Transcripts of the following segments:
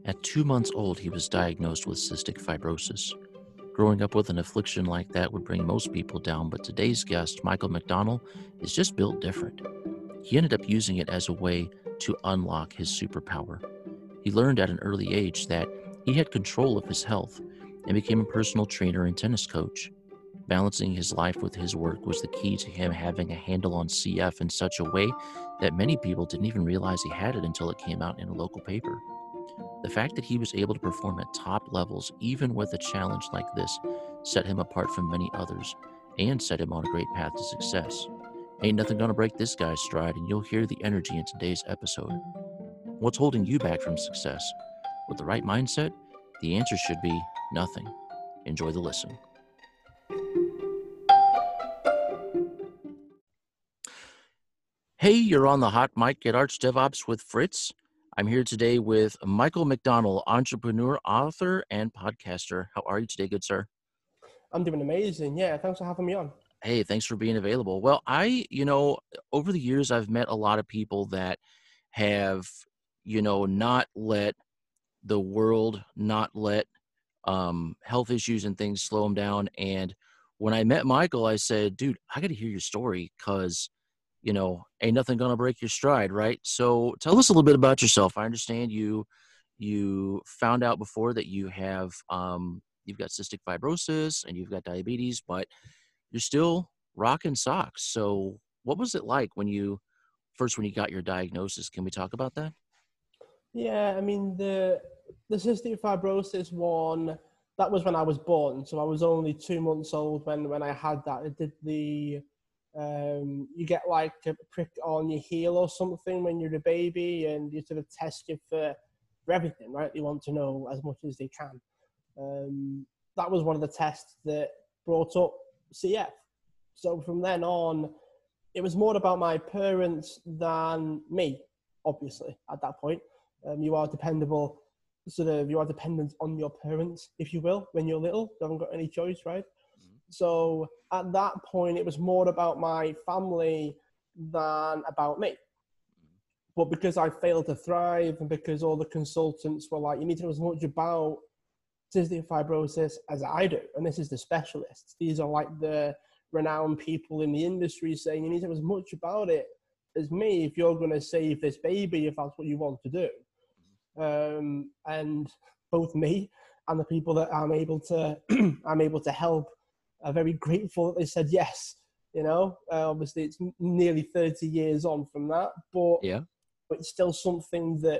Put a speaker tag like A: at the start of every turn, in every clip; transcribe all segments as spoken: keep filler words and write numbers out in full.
A: At two months old, he was diagnosed with cystic fibrosis. Growing up with an affliction like that would bring most people down, but today's guest, Michael McDonell, is just built different. He ended up using it as a way to unlock his superpower. He learned at an early age that he had control of his health and became a personal trainer and tennis coach. Balancing his life with his work was the key to him having a handle on C F in such a way that many people didn't even realize he had it until it came out in a local paper. The fact that he was able to perform at top levels, even with a challenge like this, set him apart from many others and set him on a great path to success. Ain't nothing gonna break this guy's stride, and you'll hear the energy in today's episode. What's holding you back from success? With the right mindset, the answer should be nothing. Enjoy the listen. Hey, you're on the hot mic at Arch DevOps with Fritz. I'm here today with Michael McDonell, entrepreneur, author, and podcaster. How are you today, good sir?
B: I'm doing amazing. Yeah, thanks for having me on.
A: Hey, thanks for being available. Well, I, you know, over the years, I've met a lot of people that have, you know, not let the world, not let um, health issues and things slow them down. And when I met Michael, I said, dude, I got to hear your story because, you know, ain't nothing going to break your stride, right? So tell us a little bit about yourself. I understand you, you found out before that you have, um, you've got cystic fibrosis and you've got diabetes, but you're still rocking socks. So what was it like when you, first when you got your diagnosis? Can we talk about that?
B: Yeah, I mean, the the cystic fibrosis one, that was when I was born. So I was only two months old when, when I had that. It did the, um, you get like a prick on your heel or something when you're a baby, and you sort of test you for, for everything, right? They want to know as much as they can. Um, that was one of the tests that brought up C F. So from then on, it was more about my parents than me, obviously, at that point. Um, you are dependable, sort of, you are dependent on your parents, if you will, when you're little. You haven't got any choice, right? Mm-hmm. So at that point, it was more about my family than about me. But because I failed to thrive and because all the consultants were like, you need to know as much about cystic fibrosis as I do. And this is the specialists. These are like the renowned people in the industry saying you need to know as much about it as me if you're going to save this baby, if that's what you want to do. Um, and both me and the people that I'm able to I'm able to help are very grateful that they said yes. You know, uh, obviously it's nearly thirty years on from that, but
A: yeah,
B: it's still something that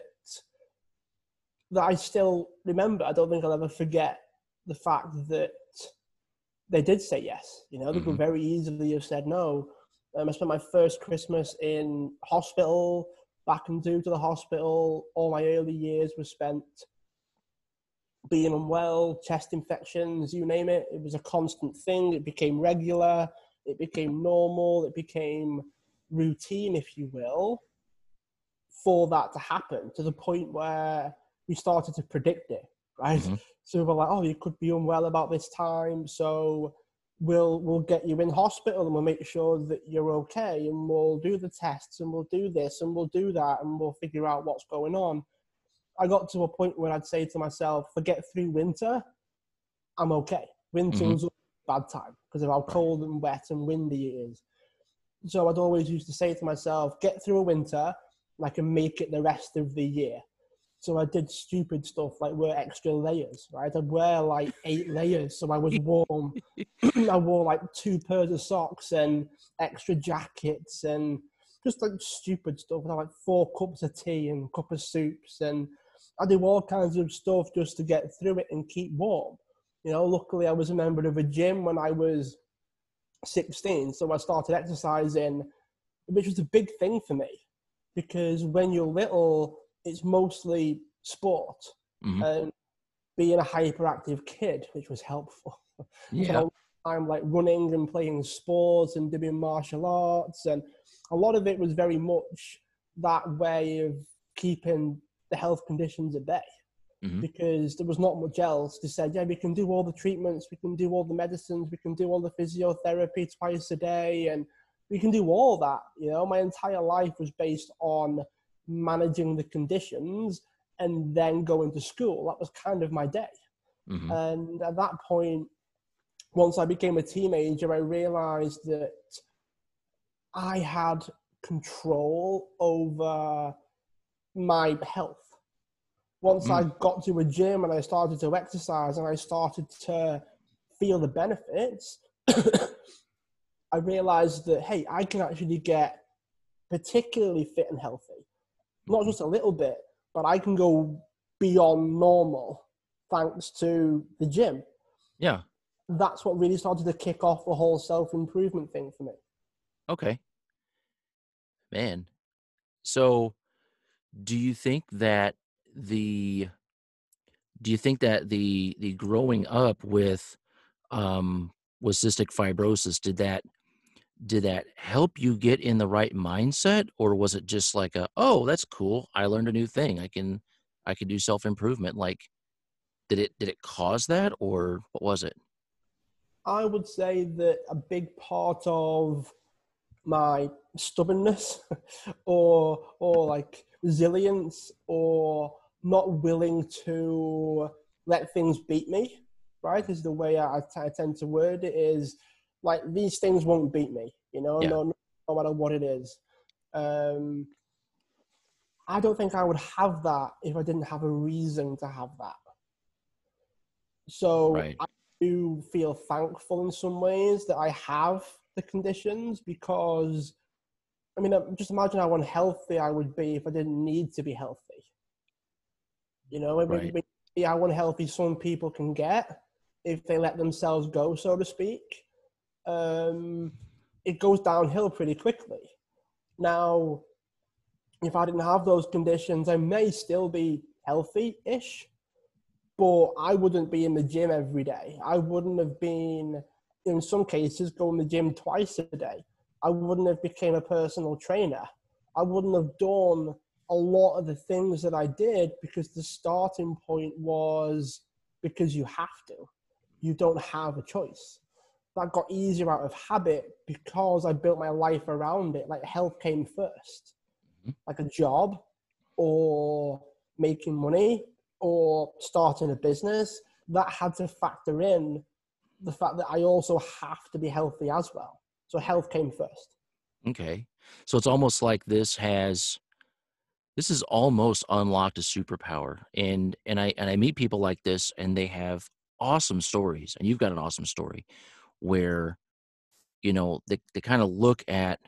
B: that I still remember. I don't think I'll ever forget the fact that they did say yes. You know, they
A: mm-hmm.
B: could very easily have said no. Um, I spent my first Christmas in hospital, back and due to the hospital. All my early years were spent being unwell, chest infections, you name it. It was a constant thing. It became regular. It became normal. It became routine, if you will, for that to happen, to the point where we started to predict it, right? Mm-hmm. So we were like, oh, you could be unwell about this time, so we'll we'll get you in hospital and we'll make sure that you're okay, and we'll do the tests and we'll do this and we'll do that and we'll figure out what's going on. I got to a point where I'd say to myself, forget through winter, I'm okay. Winter's mm-hmm. a bad time because of how cold and wet and windy it is. So I'd always used to say to myself, get through a winter and I can make it the rest of the year. So I did stupid stuff like wear extra layers, right? I'd wear like eight layers so I was warm. I wore like two pairs of socks and extra jackets and just like stupid stuff. I had like four cups of tea and a cup of soups, and I do all kinds of stuff just to get through it and keep warm. You know, luckily I was a member of a gym when I was sixteen, so I started exercising, which was a big thing for me because when you're little, it's mostly sport mm-hmm. and being a hyperactive kid, which was helpful.
A: Yeah.
B: So I'm like running and playing sports and doing martial arts, and a lot of it was very much that way of keeping the health conditions at bay mm-hmm. because there was not much else. They said, yeah, we can do all the treatments, we can do all the medicines, we can do all the physiotherapy twice a day, and we can do all that. You know, my entire life was based on managing the conditions and then going to school. That was kind of my day.
A: Mm-hmm.
B: And at that point, once I became a teenager, I realized that I had control over my health. Once
A: Mm.
B: I got to a gym and I started to exercise and I started to feel the benefits, I realized that, hey, I can actually get particularly fit and healthy. Not just a little bit, but I can go beyond normal thanks to the gym.
A: Yeah.
B: That's what really started to kick off the whole self-improvement thing for me.
A: Okay. Man. So do you think that the do you think that the the growing up with um with cystic fibrosis, did that did that help you get in the right mindset, or was it just like a, oh, that's cool, I learned a new thing, I can I can do self-improvement? Like, did it did it cause that, or what was it?
B: I would say that a big part of my stubbornness or or like resilience or not willing to let things beat me, right, is the way I, I tend to word it, is like, these things won't beat me, you know,
A: Yeah.
B: no, no matter what it is. Um, I don't think I would have that if I didn't have a reason to have that. So
A: Right.
B: I do feel thankful in some ways that I have the conditions, because, I mean, just imagine how unhealthy I would be if I didn't need to be healthy. You know,
A: Right.
B: maybe how unhealthy some people can get if they let themselves go, so to speak. Um, it goes downhill pretty quickly. Now, if I didn't have those conditions, I may still be healthy-ish, but I wouldn't be in the gym every day. I wouldn't have been, in some cases, going to the gym twice a day. I wouldn't have become a personal trainer. I wouldn't have done a lot of the things that I did, because the starting point was because you have to. You don't have a choice. That got easier out of habit because I built my life around it. Like, health came first.
A: Mhm.
B: Like a job or making money or starting a business, that had to factor in the fact that I also have to be healthy as well. So health came first.
A: Okay. So it's almost like this has this is almost unlocked a superpower. And and I and I meet people like this, and they have awesome stories. And you've got an awesome story where, you know, they, they kind of look at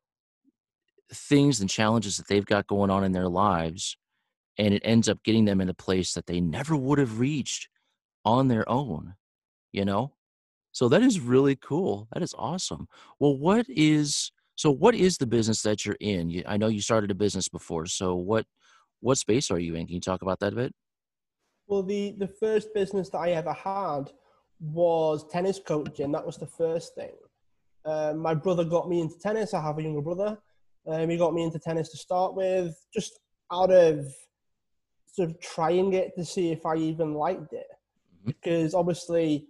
A: things and challenges that they've got going on in their lives, and it ends up getting them in a place that they never would have reached on their own, you know? So that is really cool. That is awesome. Well, what is so what is the business that you're in? You, I know you started a business before. So what what space are you in? Can you talk about that a bit?
B: Well, the, the first business that I ever had was tennis coaching. That was the first thing. Um, my brother got me into tennis. I have a younger brother. Um, he got me into tennis to start with, just out of sort of trying it to see if I even liked it.
A: Mhm.
B: Because obviously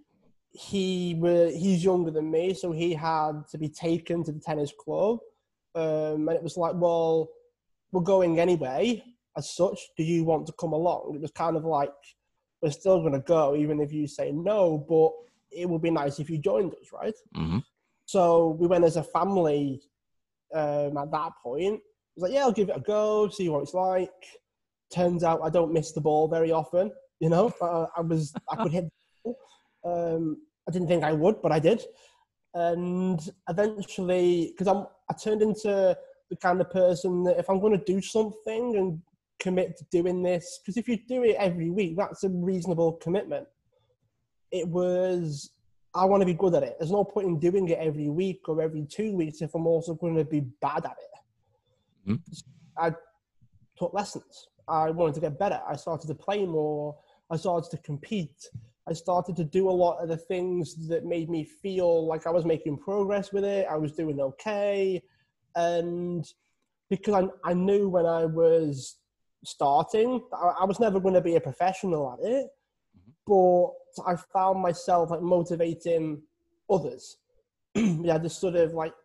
B: he were, he's younger than me, so he had to be taken to the tennis club. Um, and it was like, well, we're going anyway, as such. Do you want to come along? It was kind of like, we're still going to go, even if you say no, but it would be nice if you joined us, right?
A: Mhm.
B: So we went as a family um, at that point. I was like, yeah, I'll give it a go, see what it's like. Turns out I don't miss the ball very often. You know, uh, I was I could hit the ball. Um, I didn't think I would, but I did. And eventually, because I'm, I turned into the kind of person that if I'm going to do something and commit to doing this, because if you do it every week, that's a reasonable commitment. It was, I want to be good at it. There's no point in doing it every week or every two weeks if I'm also going to be bad at it.
A: Mhm.
B: I took lessons. I wanted to get better. I started to play more. I started to compete. I started to do a lot of the things that made me feel like I was making progress with it. I was doing okay. And because I, I knew when I was starting, I, I was never going to be a professional at it, but I found myself like motivating others. Yeah, this sort of like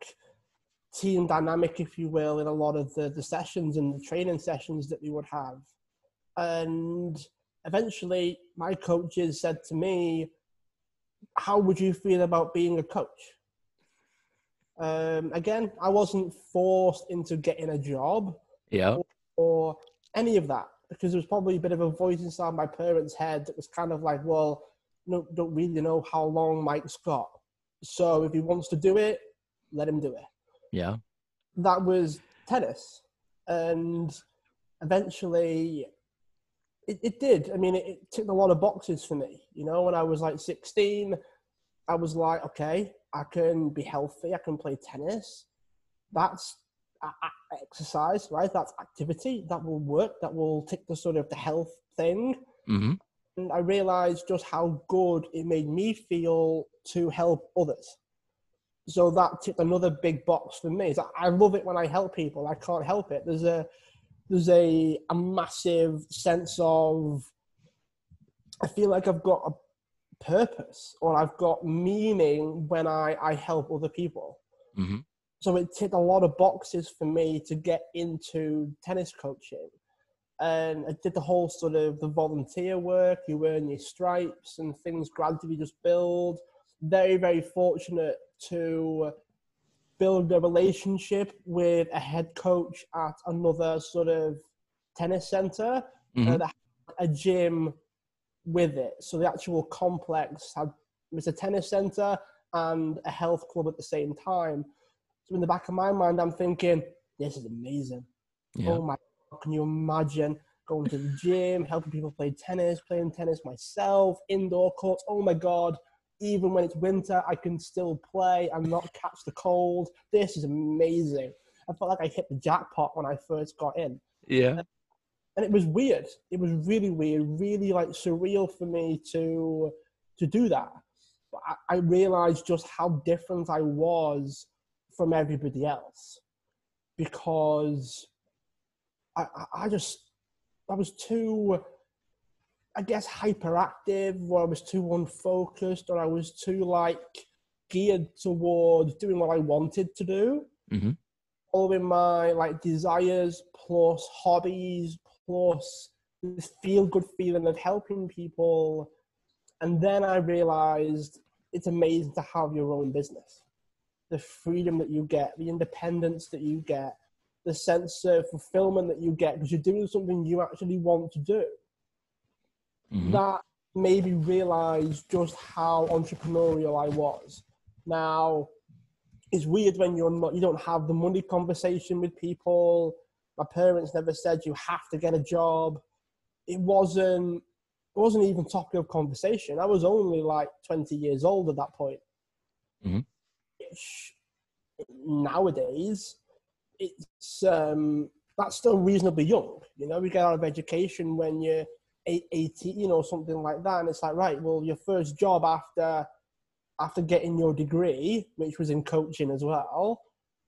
B: team dynamic, if you will, in a lot of the, the sessions and the training sessions that we would have. And eventually my coaches said to me, how would you feel about being a coach? Um, again, I wasn't forced into getting a job
A: Yeah.
B: or, or any of that, because there was probably a bit of a voice inside my parents' head that was kind of like, well, no, don't really know how long Mike's got. So if he wants to do it, let him do it.
A: Yeah.
B: That was tennis. And eventually it, it did. I mean, it, it ticked a lot of boxes for me. You know, when I was like sixteen, I was like, okay, I can be healthy. I can play tennis. That's a- a- exercise, right? That's activity. That will work. That will tick the sort of the health thing.
A: Mm-hmm.
B: And I realized just how good it made me feel to help others. So that ticked another big box for me. So I love it when I help people. I can't help it. There's a there's a, a massive sense of, I feel like I've got a purpose or I've got meaning when I, I help other people.
A: Mm-hmm.
B: So it ticked a lot of boxes for me to get into tennis coaching. And I did the whole sort of the volunteer work, you earn your stripes and things gradually just build. Very, very fortunate to build a relationship with a head coach at another sort of tennis center,
A: Mm-hmm.
B: uh, that had a gym with it. So the actual complex had, it was a tennis center and a health club at the same time. So in the back of my mind, I'm thinking, this is amazing.
A: Yeah.
B: Oh my God, can you imagine going to the gym, helping people play tennis, playing tennis myself, indoor courts? Oh my God, even when it's winter, I can still play and not catch the cold. This is amazing. I felt like I hit the jackpot when I first got in.
A: Yeah.
B: And it was weird. It was really weird, really like surreal for me to to do that. But I, I realized just how different I was from everybody else, because I, I, I just, I was too, I guess, hyperactive, or I was too unfocused, or I was too like geared towards doing what I wanted to do.
A: Mm-hmm.
B: Following my like desires plus hobbies plus this feel good feeling of helping people. And then I realized it's amazing to have your own business. The freedom that you get, the independence that you get, the sense of fulfillment that you get because you're doing something you actually want to do.
A: Mm-hmm.
B: That made me realize just how entrepreneurial I was. Now, it's weird when you're not, you don't have the money conversation with people. My parents never said you have to get a job. It wasn't, it wasn't even topic of conversation. I was only like twenty years old at that point.
A: Mm-hmm.
B: Which nowadays, it's, um, that's still reasonably young. You know, we get out of education when you're eighteen or something like that. And it's like, right, well, your first job after after getting your degree, which was in coaching as well,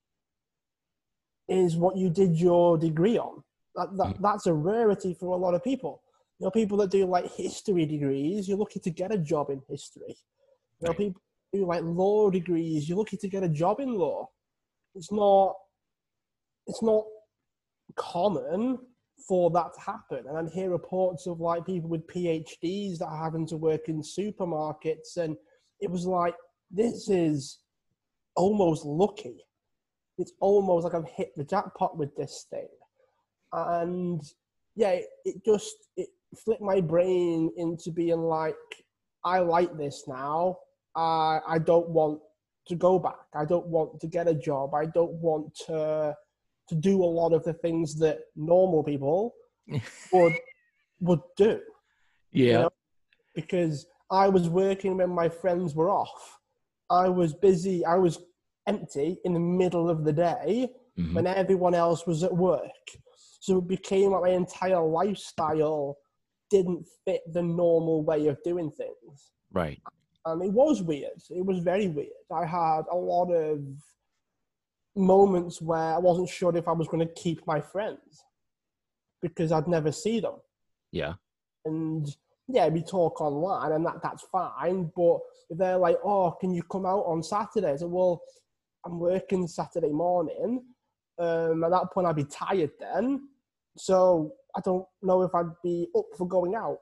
B: is what you did your degree on. That, that, that's a rarity for a lot of people. You know, people that do like history degrees, you're lucky to get a job in history. You know,
A: Right.
B: people who do like law degrees, you're lucky to get a job in law. It's not, it's not common for that to happen. And I hear reports of like people with PhDs that are having to work in supermarkets, and it was like, this is almost lucky. It's almost like I've hit the jackpot with this thing. And yeah, it, it just, it flipped my brain into being like, I like this now. I, I don't want to go back. I don't want to get a job. I don't want to to do a lot of the things that normal people would would do.
A: Yeah.
B: You know? Because I was working when my friends were off. I was busy. I was empty in the middle of the day
A: Mm-hmm.
B: when everyone else was at work. So it became like my entire lifestyle didn't fit the normal way of doing things.
A: Right.
B: And it was weird. It was very weird. I had a lot of moments where I wasn't sure if I was going to keep my friends because I'd never see them.
A: Yeah.
B: And yeah, we talk online and that, that's fine. But if they're like, oh, can you come out on Saturday? I said, well, I'm working Saturday morning. Um, at that point, I'd be tired then. So I don't know if I'd be up for going out.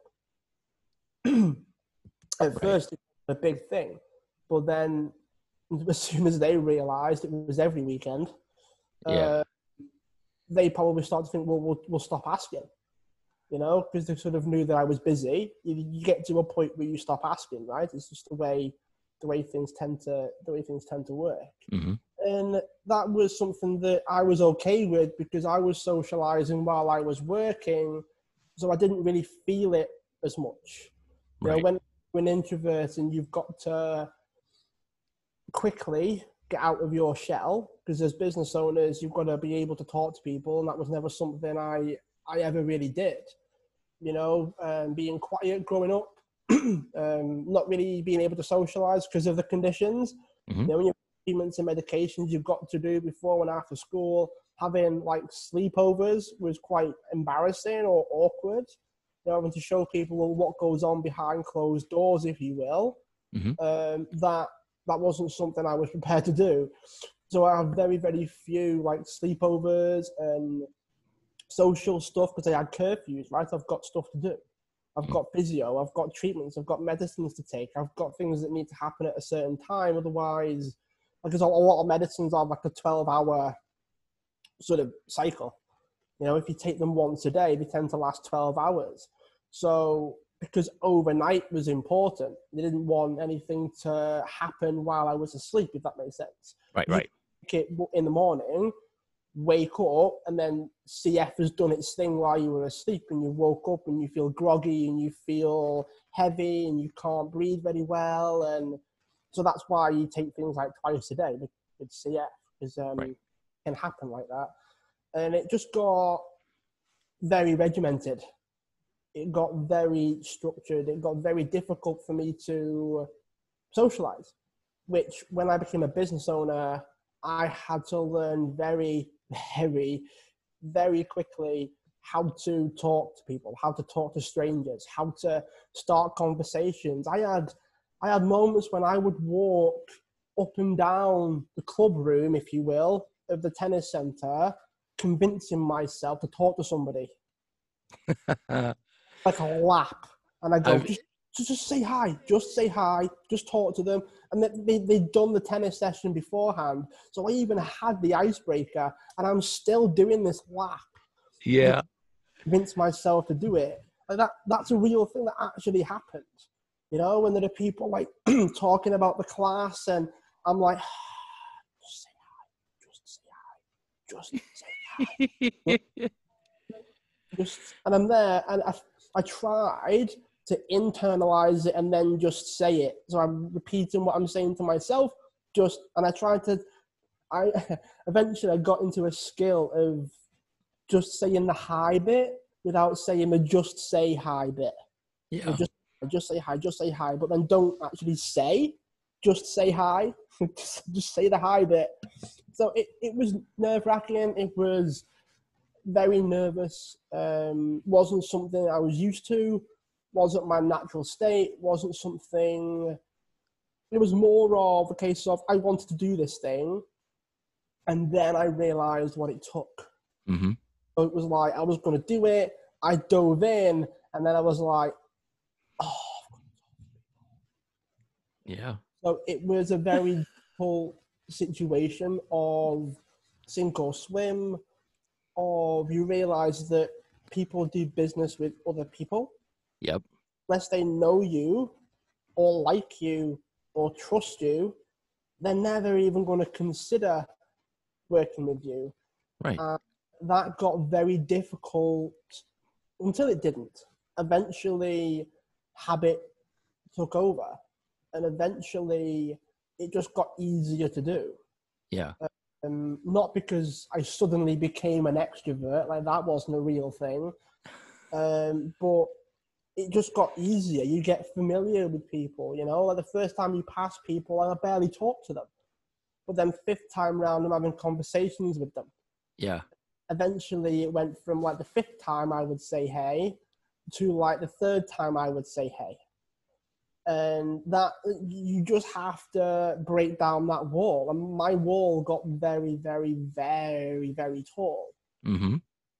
B: At
A: Right.
B: first, it was a big thing, but then as soon as they realised it was every weekend,
A: Yeah.
B: uh, they probably started to think, well, we'll, we'll stop asking, you know, because they sort of knew that I was busy. You, you get to a point where you stop asking, right? It's just the way the way things tend to the way things tend to work.
A: Mm-hmm.
B: And that was something that I was okay with because I was socializing while I was working, so I didn't really feel it as much. You
A: Right.
B: know, when you're an introvert and you've got to quickly get out of your shell, because as business owners, you've got to be able to talk to people, and that was never something I, I ever really did. You know, um, being quiet growing up, um, not really being able to socialize because of the conditions.
A: Mm-hmm.
B: You know, when you're treatments and medications you've got to do before and after school, having like sleepovers was quite embarrassing or awkward. You know, having to show people what goes on behind closed doors, if you will.
A: Mm-hmm.
B: Um, that that wasn't something I was prepared to do. So I have very, very few like sleepovers and social stuff because I had curfews, right? I've got stuff to do. I've got physio, I've got treatments, I've got medicines to take, I've got things that need to happen at a certain time. Otherwise, because a lot of medicines are like a twelve hour sort of cycle. You know, if you take them once a day, they tend to last twelve hours. So because overnight was important, they didn't want anything to happen while I was asleep, if that makes sense.
A: Right,
B: You
A: right.
B: take it in the morning, wake up, and then C F has done its thing while you were asleep, and you woke up and you feel groggy and you feel heavy and you can't breathe very well. And so that's why you take things like twice a day with, with C F, because um,
A: Right.
B: it can happen like that. And it just got very regimented. It got very structured. It got very difficult for me to socialize, which when I became a business owner, I had to learn very, very, very quickly how to talk to people, how to talk to strangers, how to start conversations. I had, I had moments when I would walk up and down the club room, if you will, of the tennis center, convincing myself to talk to somebody, like a lap. And I go,
A: I've,
B: just, just, just say hi, just say hi, just talk to them. And they, they, they'd done the tennis session beforehand. So I even had the icebreaker, and I'm still doing this lap.
A: yeah.
B: Convince myself to do it. Like that, that's a real thing that actually happened. You know, when there are people like talking about the class, and I'm like, just say hi, just say hi, just say hi. Just, and I'm there, and I, I tried to internalize it and then just say it. So I'm repeating what I'm saying to myself, just, and I tried to, I eventually I got into a skill of just saying the hi bit without saying the just say hi bit.
A: Yeah.
B: So just, just say hi, just say hi, but then don't actually say, just say hi, just, just say the hi bit. So it, it was nerve wracking. It was very nervous. Um, wasn't something I was used to. Wasn't my natural state. Wasn't something. It was more of a case of I wanted to do this thing, and then I realized what it took.
A: Mm-hmm.
B: So it was like I was going to do it. I dove in, and then I was like, oh.
A: Yeah.
B: So it was a very difficult situation of sink or swim. Of you realize that people do business with other people.
A: Yep.
B: Unless they know you or like you or trust you, they're never even going to consider working with you.
A: Right.
B: And that got very difficult until it didn't. Eventually, habit took over, and eventually it just got easier to do.
A: Yeah.
B: Um, not because I suddenly became an extrovert, like that wasn't a real thing, um, but it just got easier. You get familiar with people, you know, like the first time you pass people, I barely talk to them, but then fifth time round, I'm having conversations with them.
A: Yeah.
B: Eventually it went from like the fifth time I would say hey to like the third time I would say hey. And that you just have to break down that wall. And my wall got very, very, very, very tall.
A: Mm-hmm.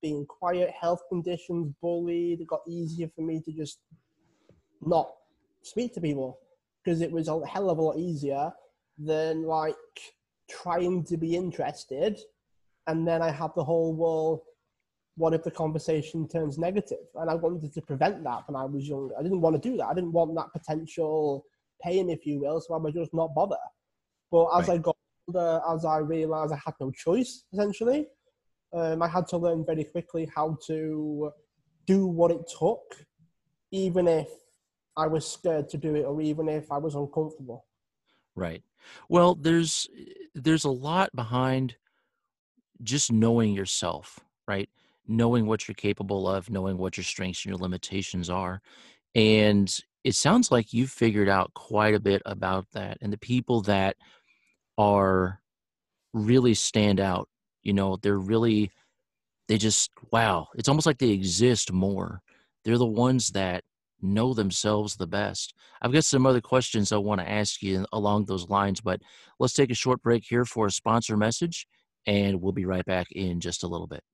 B: being quiet, health conditions, bullied. It got easier for me to just not speak to people because it was a hell of a lot easier than like trying to be interested. And then I had the whole, well, what if the conversation turns negative? And I wanted to prevent that when I was younger. I didn't want to do that. I didn't want that potential pain, if you will, so I would just not bother. But as right. I got older, as I realized I had no choice, essentially, um, I had to learn very quickly how to do what it took, even if I was scared to do it or even if I was uncomfortable.
A: Right. Well, there's there's a lot behind just knowing yourself, right? Knowing what you're capable of, knowing what your strengths and your limitations are. And it sounds like you've figured out quite a bit about that. And the people that are really stand out, you know, they're really, they just, wow, it's almost like they exist more. They're the ones that know themselves the best. I've got some other questions I want to ask you along those lines, but let's take a short break here for a sponsor message, and we'll be right back in just a little bit.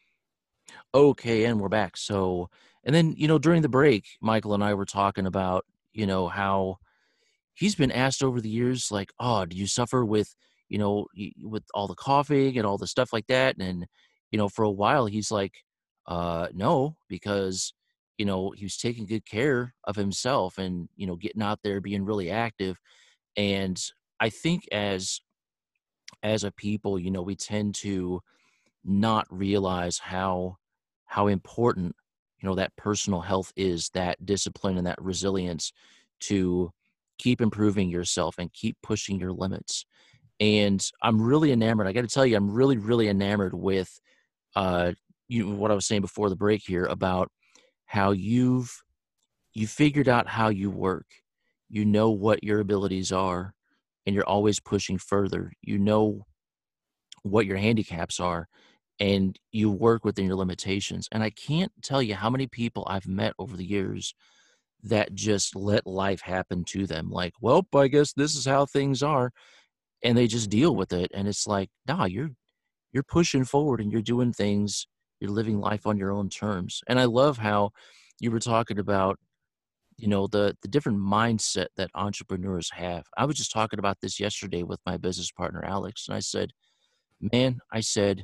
A: Okay, and we're back. So, and then, you know, during the break, Michael and I were talking about, you know, how he's been asked over the years, like, oh, do you suffer with, you know, y- with all the coughing and all the stuff like that? And, you know, for a while, he's like, uh, no, because, you know, he was taking good care of himself and, you know, getting out there, being really active. And I think as, as a people, you know, we tend to not realize how, how important, you know, that personal health is, that discipline and that resilience to keep improving yourself and keep pushing your limits. And I'm really enamored. I got to tell you, I'm really, really enamored with uh, you what I was saying before the break here about how you've you figured out how you work. You know what your abilities are, and you're always pushing further. You know what your handicaps are, and you work within your limitations. And I can't tell you how many people I've met over the years that just let life happen to them. Like, well, I guess this is how things are. And they just deal with it. And it's like, nah, you're, you're pushing forward and you're doing things. You're living life on your own terms. And I love how you were talking about, you know, the, the different mindset that entrepreneurs have. I was just talking about this yesterday with my business partner, Alex. And I said, man, I said,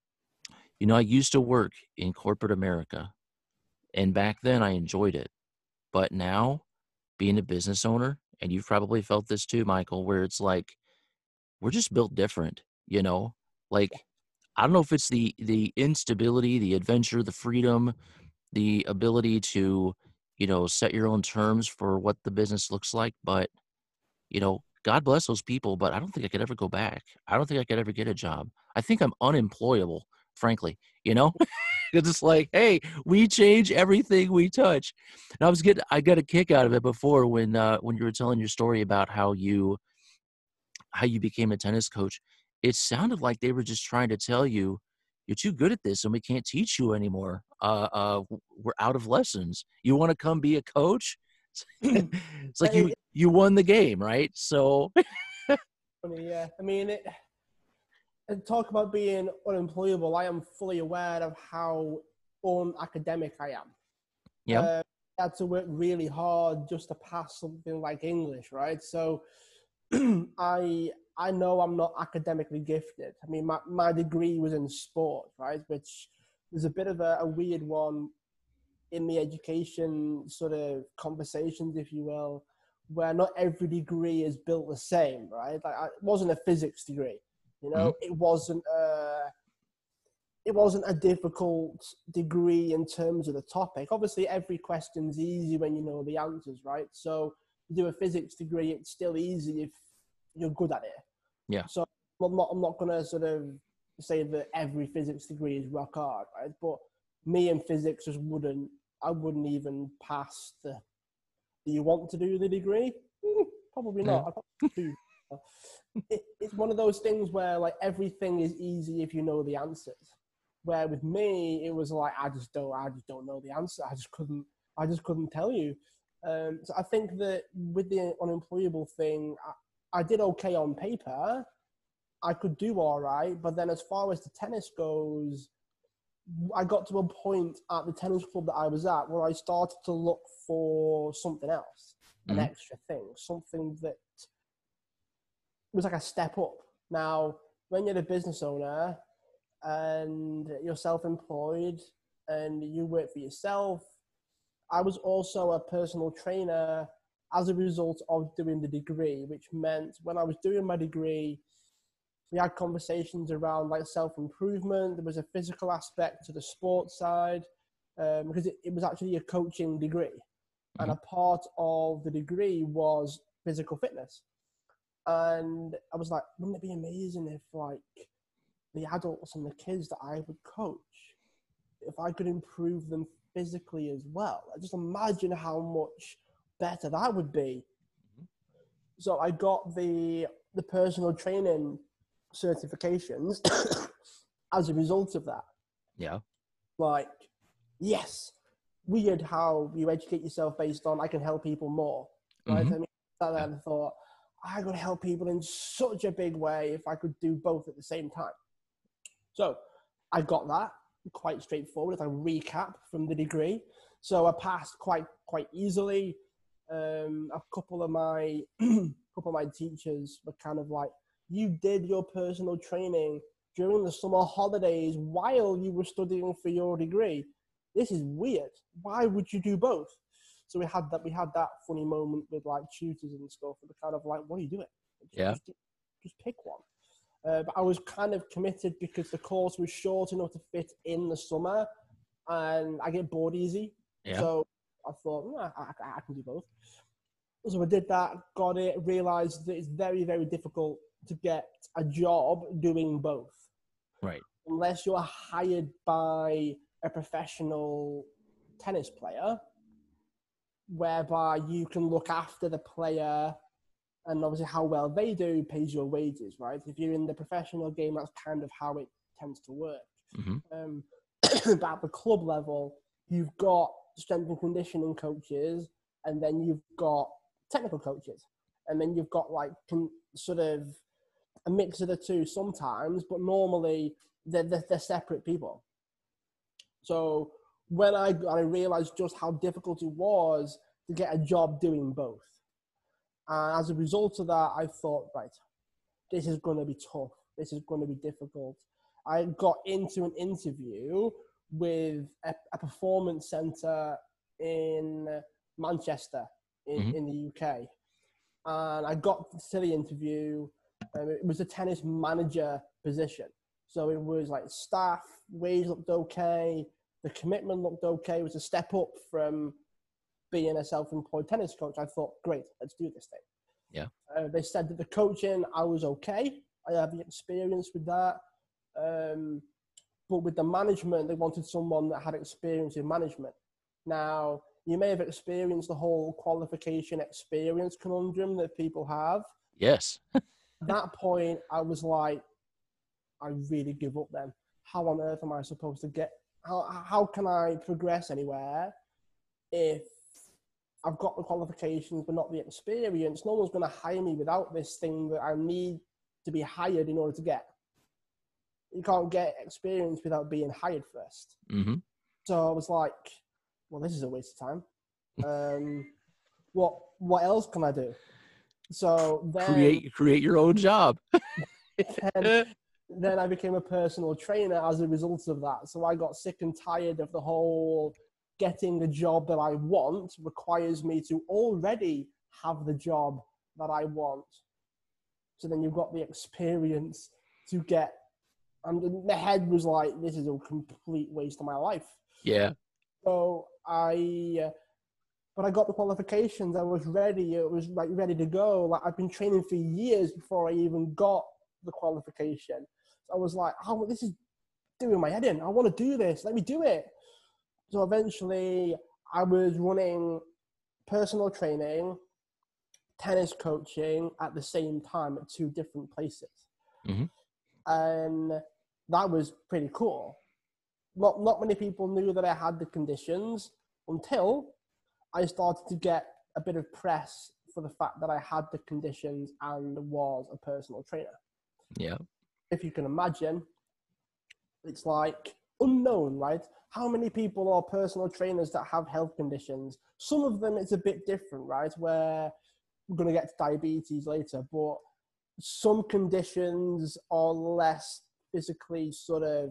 A: you know, I used to work in corporate America, and back then I enjoyed it. But now, being a business owner, and you've probably felt this too, Michael, where it's like, we're just built different, you know? Like, I don't know if it's the the instability, the adventure, the freedom, the ability to, you know, set your own terms for what the business looks like, but, you know, God bless those people, but I don't think I could ever go back. I don't think I could ever get a job. I think I'm unemployable, frankly, you know? It's just like, hey, we change everything we touch. And I was getting, I got a kick out of it before when, uh, when you were telling your story about how you, how you became a tennis coach. It sounded like they were just trying to tell you, you're too good at this and we can't teach you anymore. Uh, uh, w- we're out of lessons. You want to come be a coach? It's like you, you won the game, right? So,
B: Yeah, I mean, it, and talk about being unemployable. I am fully aware of how unacademic I am.
A: yeah,
B: Uh, I had to work really hard just to pass something like English, right? So I I know I'm not academically gifted. I mean, my, my degree was in sport, right? Which is a bit of a, a weird one in the education sort of conversations, if you will, where not every degree is built the same, right? Like, I, it wasn't a physics degree, you know.
A: mm-hmm.
B: It wasn't a, it wasn't a difficult degree in terms of the topic. Obviously, every question's easy when you know the answers, right? So you do a physics degree, it's still easy if you're good at it.
A: Yeah,
B: So I'm not, I'm not going to sort of say that every physics degree is rock hard, right? But me and physics just wouldn't, I wouldn't even pass the, do you want to do the degree? Mm, probably
A: yeah,
B: not. I probably do. It, it's one of those things where like everything is easy if you know the answers. Where with me, it was like, I just don't, I just don't know the answer. I just couldn't, I just couldn't tell you. Um, so I think that with the unemployable thing, I, I did okay on paper. I could do all right, but then as far as the tennis goes, I got to a point at the tennis club that I was at where I started to look for something else, an
A: Mhm.
B: extra thing, something that was like a step up. Now, when you're a business owner and you're self-employed and you work for yourself, I was also a personal trainer as a result of doing the degree, which meant when I was doing my degree, we had conversations around like self-improvement. There was a physical aspect to the sports side um, because it, it was actually a coaching degree. Mm-hmm. And a part of the degree was physical fitness. And I was like, wouldn't it be amazing if like the adults and the kids that I would coach, if I could improve them physically as well? I just imagine how much better that would be. Mm-hmm. So I got the the personal training certifications as a result of that.
A: Yeah.
B: Like, yes, weird how you educate yourself based on I can help people more. Right? Mm-hmm. I mean, that yeah. I thought, I could help people in such a big way if I could do both at the same time. So I got that quite straightforward as a recap from the degree. So I passed quite quite easily. Um, a couple of my couple of my teachers were kind of like, you did your personal training during the summer holidays while you were studying for your degree. This is weird. Why would you do both? So we had that we had that funny moment with like tutors and stuff. And they're kind of like, what are you doing? Just,
A: yeah.
B: just, just pick one. Uh, but I was kind of committed because the course was short enough to fit in the summer, and I get bored easy.
A: Yeah.
B: So I thought, nah, I, I, I can do both. So I did that, got it, realized that it's very, very difficult to get a job doing both.
A: Right.
B: Unless you're hired by a professional tennis player, whereby you can look after the player and obviously how well they do pays your wages, right? If you're in the professional game, that's kind of how it tends to work. Mm-hmm. Um, but at the club level, you've got strength and conditioning coaches, and then you've got technical coaches. And then you've got like con- sort of a mix of the two sometimes, but normally they're, they're, they're separate people. So when I, I realized just how difficult it was to get a job doing both. And as a result of that, I thought, right, this is going to be tough. This is going to be difficult. I got into an interview with a, a performance center in Manchester in, mm-hmm. in the U K. And I got to the interview. Um, it was a tennis manager position. So it was like staff, wage looked okay. The commitment looked okay. It was a step up from being a self-employed tennis coach. I thought, great, let's do this thing.
A: Yeah.
B: Uh, they said that the coaching, I was okay. I have the experience with that. Um, but with the management, they wanted someone that had experience in management. Now, you may have experienced the whole qualification experience conundrum that people have.
A: Yes.
B: At that point, I was like, I really give up then. How on earth am I supposed to get, how, how can I progress anywhere if I've got the qualifications but not the experience? No one's going to hire me without this thing that I need to be hired in order to get. You can't get experience without being hired first.
A: Mm-hmm.
B: So I was like, well, this is a waste of time. Um, what what else can I do? So then
A: create create your own job.
B: then, then I became a personal trainer as a result of that. So I got sick and tired of the whole getting the job that I want requires me to already have the job that I want. So then you've got the experience to get, and my head was like, this is a complete waste of my life.
A: Yeah.
B: So I, uh, but I got the qualifications. I was ready. It was like ready to go. Like I've been training for years before I even got the qualification. So I was like, oh, this is doing my head in. I want to do this. Let me do it. So eventually I was running personal training, tennis coaching at the same time at two different places. Mm-hmm. And that was pretty cool. Not, not many people knew that I had the conditions until I started to get a bit of press for the fact that I had the conditions and was a personal trainer.
A: Yeah.
B: If you can imagine, it's like unknown, right? How many people are personal trainers that have health conditions? Some of them it's a bit different, right? Where we're going to get to diabetes later, but some conditions are less physically sort of,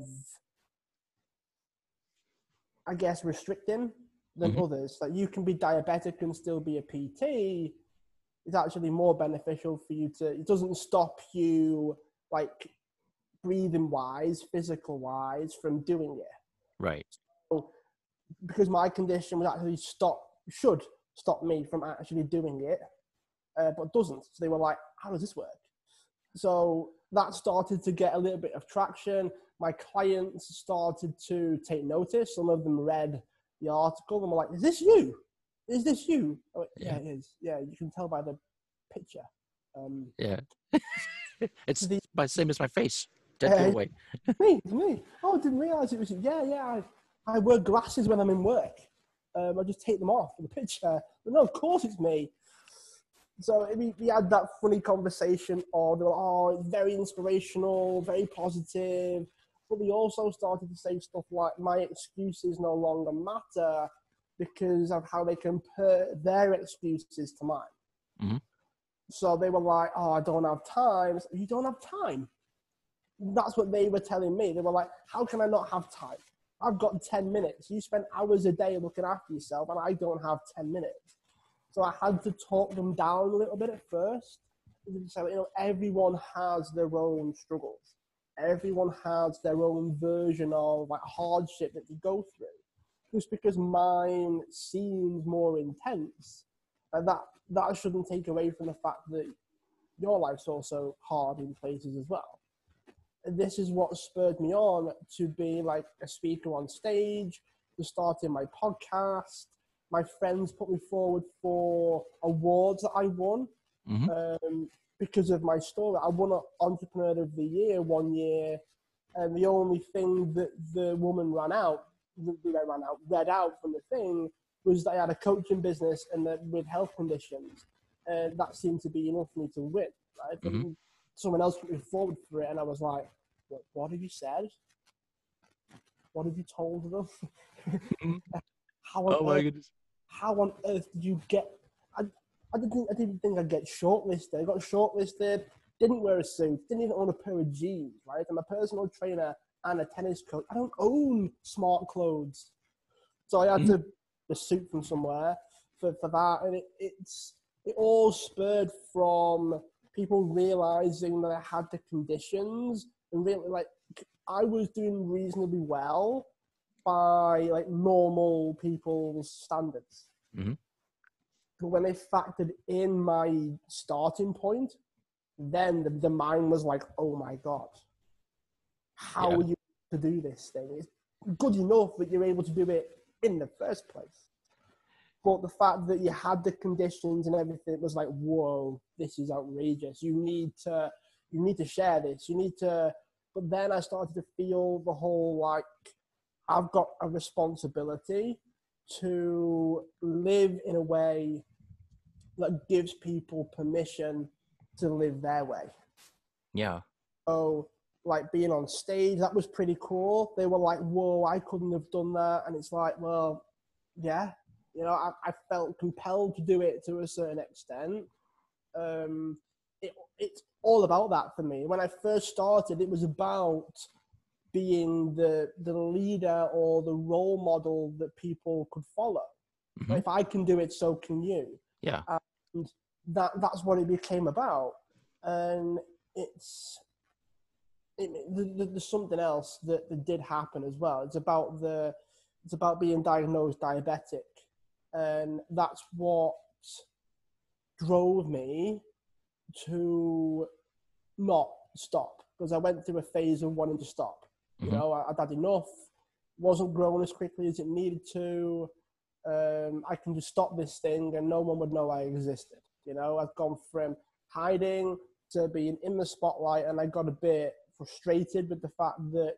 B: I guess, restricting than
A: Mm-hmm.
B: others. Like you can be diabetic and still be a P T. It's actually more beneficial for you to, it doesn't stop you like breathing wise, physical wise from doing it.
A: Right.
B: So, because my condition would actually stop, should stop me from actually doing it, uh, but doesn't. So they were like, how does this work? So that started to get a little bit of traction. My clients started to take notice. Some of them read the article and were like, is this you? Is this you? I went, yeah,
A: Yeah.
B: it is. Yeah, you can tell by the picture. Um,
A: Yeah. It's
B: the,
A: my same as my face. Dead
B: uh,
A: giveaway.
B: it's me, it's me. Oh, I didn't realize it was you. Yeah, yeah. I, I wear glasses when I'm in work. Um, I just take them off for the picture. But no, of course it's me. So we, we had that funny conversation of, oh, it's very inspirational, very positive. But we also started to say stuff like, my excuses no longer matter because of how they compare their excuses to mine.
A: Mm-hmm.
B: So they were like, oh, I don't have time. So, you don't have time? That's what they were telling me. They were like, how can I not have time? I've got ten minutes. You spend hours a day looking after yourself and I don't have ten minutes. So I had to talk them down a little bit at first. So, you know, everyone has their own struggles. Everyone has their own version of like hardship that they go through. Just because mine seems more intense, and that that shouldn't take away from the fact that your life's also hard in places as well. And this is what spurred me on to be like a speaker on stage, to starting my podcast. My friends put me forward for awards that I won
A: Mm-hmm.
B: um, because of my story. I won Entrepreneur of the Year one year, and the only thing that the woman ran out, that ran out, read out from the thing was that I had a coaching business and that with health conditions, and that seemed to be enough for me to win, right?
A: Mm-hmm.
B: And someone else put me forward for it, and I was like, what, what have you said? What have you told them? How on
A: Oh my
B: earth?
A: goodness.
B: How on earth did you get? I, I didn't. I didn't think I'd get shortlisted. I got shortlisted. Didn't wear a suit. Didn't even own a pair of jeans. Right. I'm a personal trainer and a tennis coach. I don't own smart clothes, so I had
A: Mm-hmm.
B: to the suit from somewhere for, for that. And it, it's it all spurred from people realizing that I had the conditions and really like I was doing reasonably well by like normal people's standards.
A: Mm-hmm.
B: But when they factored in my starting point, then the, the mind was like, oh my God, how
A: Yeah.
B: are you to do this thing? It's good enough that you're able to do it in the first place. But the fact that you had the conditions and everything was like, whoa, this is outrageous. You need to, you need to share this. You need to, but then I started to feel the whole like, I've got a responsibility to live in a way that gives people permission to live their way.
A: Yeah.
B: So, like being on stage, that was pretty cool. They were like, whoa, I couldn't have done that. And it's like, well, yeah, you know, I, I felt compelled to do it to a certain extent. Um, it, it's all about that for me. When I first started, it was about being the the leader or the role model that people could follow.
A: Mm-hmm.
B: If I can do it, so can you.
A: Yeah.
B: And that that's what it became about. And it's it, it, there's something else that, that did happen as well. It's about the it's about being diagnosed diabetic, and that's what drove me to not stop, because I went through a phase of wanting to stop. You
A: Mm-hmm.
B: know, I, I'd had enough, wasn't growing as quickly as it needed to. Um, I can just stop this thing and no one would know I existed. You know, I've gone from hiding to being in the spotlight, and I got a bit frustrated with the fact that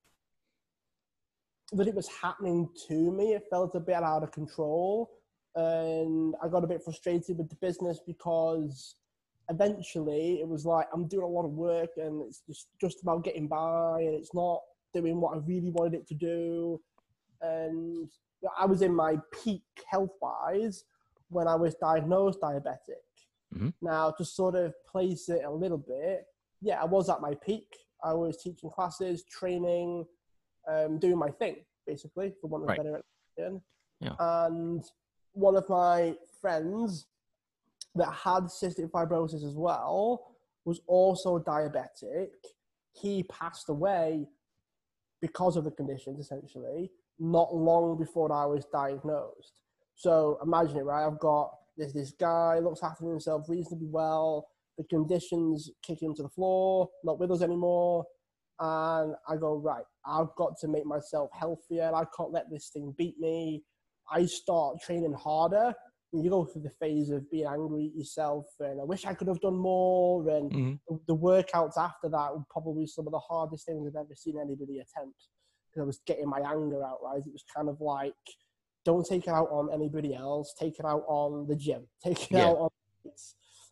B: that it was happening to me. It felt a bit out of control, and I got a bit frustrated with the business because eventually it was like I'm doing a lot of work and it's just, just about getting by, and it's not doing what I really wanted it to do. And I was in my peak health-wise when I was diagnosed diabetic.
A: Mm-hmm.
B: Now, to sort of place it a little bit, yeah, I was at my peak. I was teaching classes, training, um, doing my thing, basically, for want of a
A: Right.
B: better explanation.
A: Yeah.
B: And one of my friends that had cystic fibrosis as well was also diabetic. He passed away because of the conditions, essentially, not long before I was diagnosed. So imagine it, right? I've got this, this guy, looks after himself reasonably well. The conditions kick him to the floor, not with us anymore. And I go, right, I've got to make myself healthier. I can't let this thing beat me. I start training harder. And you go through the phase of being angry at yourself and I wish I could have done more. And
A: Mm-hmm.
B: the, the workouts after that were probably some of the hardest things I've ever seen anybody attempt. Because I was getting my anger out, right? It was kind of like, don't take it out on anybody else. Take it out on the gym. Take it
A: Yeah.
B: out on it's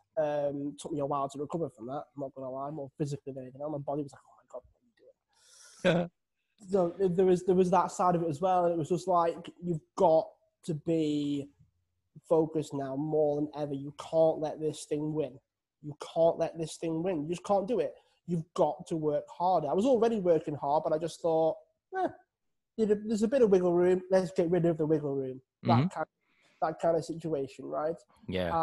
B: um took me a while to recover from that. I'm not gonna lie, more physically than anything else. My body was like, oh my god, what are you doing? So there was there was that side of it as well, and it was just like you've got to be focused now more than ever. You can't let this thing win. You can't let this thing win. You just can't do it. You've got to work harder. I was already working hard, but I just thought, eh, there's a bit of wiggle room. Let's get rid of the wiggle room.
A: Mm-hmm.
B: That kind, of, that kind of situation, right?
A: Yeah.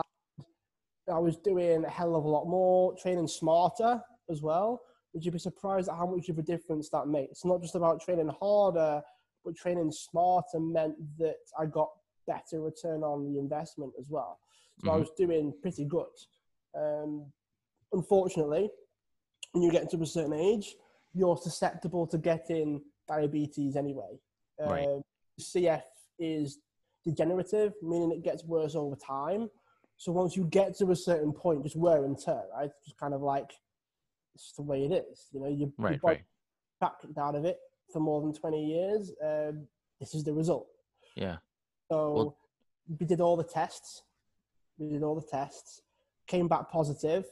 B: I was doing a hell of a lot more, training smarter as well. Would you be surprised at how much of a difference that makes? It's not just about training harder, but training smarter meant that I got better return on the investment as well. So
A: Mm-hmm.
B: I was doing pretty good. Um, unfortunately, when you get to a certain age, you're susceptible to getting diabetes anyway.
A: Right.
B: Uh, C F is degenerative, meaning it gets worse over time. So once you get to a certain point, just wear and tear, right? Just kind of like, it's the way it is. You know, you,
A: Right.
B: your body
A: Right.
B: backed out of it for more than twenty years. Um, this is the result.
A: Yeah.
B: So
A: Well,
B: we did all the tests. We did all the tests. Came back positive.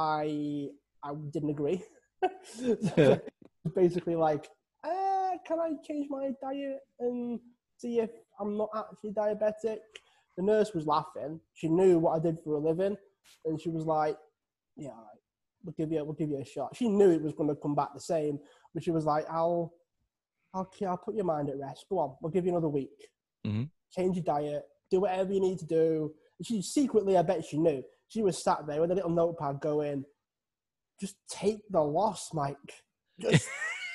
B: I I didn't agree. Basically, like, uh, can I change my diet and see if I'm not actually diabetic? The nurse was laughing. She knew what I did for a living, and she was like, "Yeah, all right, we'll give you, we'll give you a shot." She knew it was going to come back the same, but she was like, "I'll, I'll, I'll put your mind at rest. Go on, we'll give you another week.
A: mm-hmm.
B: Change your diet, do whatever you need to do." And she secretly, I bet she knew. She was sat there with a little notepad going, "Just take the loss, Mike. Just,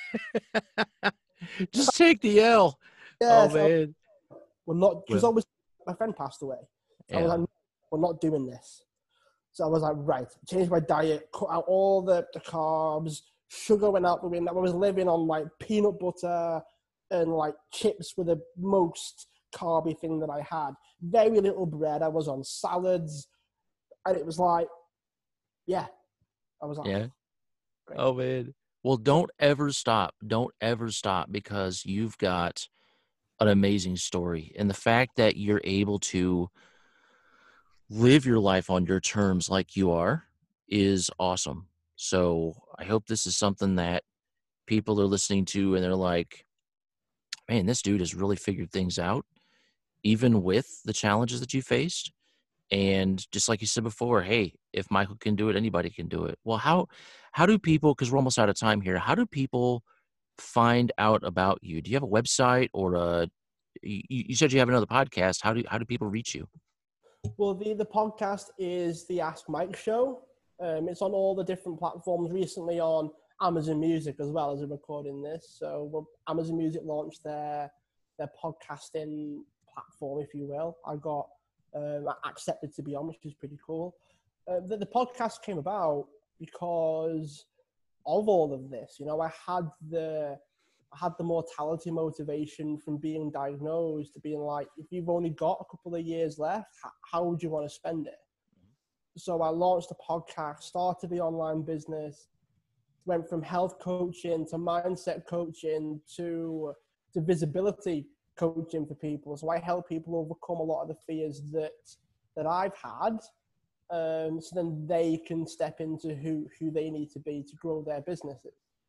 A: Just take the L."
B: yeah."
A: Oh
B: So
A: man.
B: we're not. Because
A: Well,
B: always my friend passed away. So I was
A: yeah.
B: like, "No, we're not doing this." So I was like, right, change my diet, cut out all the, the carbs, sugar went out the window. I was living on like peanut butter and like chips were the most carby thing that I had. Very little bread. I was on salads. And it was like, yeah, I was like,
A: Yeah.
B: great.
A: Oh man. Well, don't ever stop. Don't ever stop because you've got an amazing story. And the fact that you're able to live your life on your terms like you are is awesome. So I hope this is something that people are listening to and they're like, man, this dude has really figured things out, even with the challenges that you faced. And just like you said before, hey, if Michael can do it, anybody can do it. Well, how how do people, because we're almost out of time here, how do people find out about you? Do you have a website or a, you, you said you have another podcast. How do how do people reach you?
B: Well, the, the podcast is the Ask Mike Show. Um, it's on all the different platforms, recently on Amazon Music as well as we're recording this. So well, Amazon Music launched their their podcasting platform, if you will. I got um, accepted to be on, which is pretty cool. Uh, the, the podcast came about because of all of this. You know, I had the I had the mortality motivation from being diagnosed to being like, if you've only got a couple of years left, how, how would you want to spend it? So I launched a podcast, started the online business, went from health coaching to mindset coaching to, to visibility coaching for people. So I help people overcome a lot of the fears that, that I've had. Um, so then they can step into who, who they need to be to grow their businesses.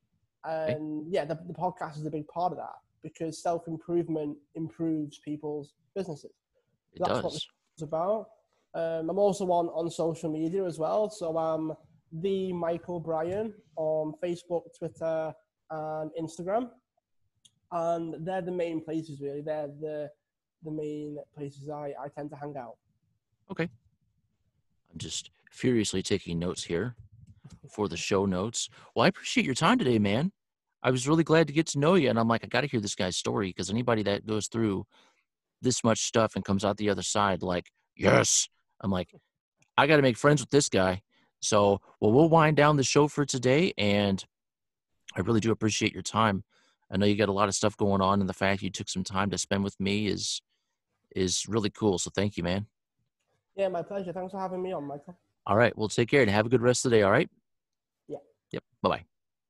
B: And yeah, the, the podcast is a big part of that because self-improvement improves people's businesses.
A: It
B: That's
A: does.
B: what it's about. Um, I'm also on, on social media as well. So I'm the Michael Bryan on Facebook, Twitter, and Instagram. And they're the main places, really. They're the the main places I, I tend to hang out.
A: Okay. I'm just furiously taking notes here for the show notes. Well, I appreciate your time today, man. I was really glad to get to know you. And I'm like, I got to hear this guy's story because anybody that goes through this much stuff and comes out the other side, like, yes, I'm like, I got to make friends with this guy. So, well, we'll wind down the show for today. And I really do appreciate your time. I know you got a lot of stuff going on, and the fact you took some time to spend with me is is really cool. So thank you, man.
B: Yeah, my pleasure. Thanks for having me on, Michael.
A: All right. Well, take care and have a good rest of the day. All right.
B: Yeah.
A: Yep. Bye-bye.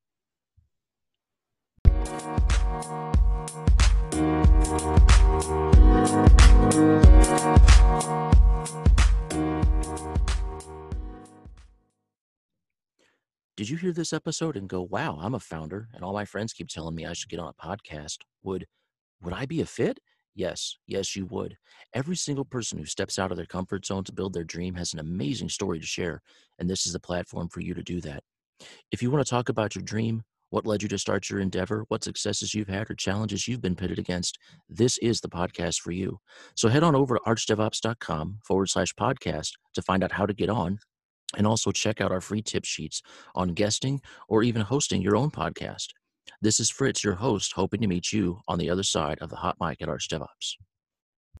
A: Did you hear this episode and go, wow, I'm a founder and all my friends keep telling me I should get on a podcast? Would would I be a fit? Yes, yes, you would. Every single person who steps out of their comfort zone to build their dream has an amazing story to share, and this is the platform for you to do that. If you want to talk about your dream, what led you to start your endeavor, what successes you've had or challenges you've been pitted against, this is the podcast for you. So head on over to archdevops.com forward slash podcast to find out how to get on, and also check out our free tip sheets on guesting or even hosting your own podcast. This is Fritz, your host, hoping to meet you on the other side of the hot mic at Arch DevOps.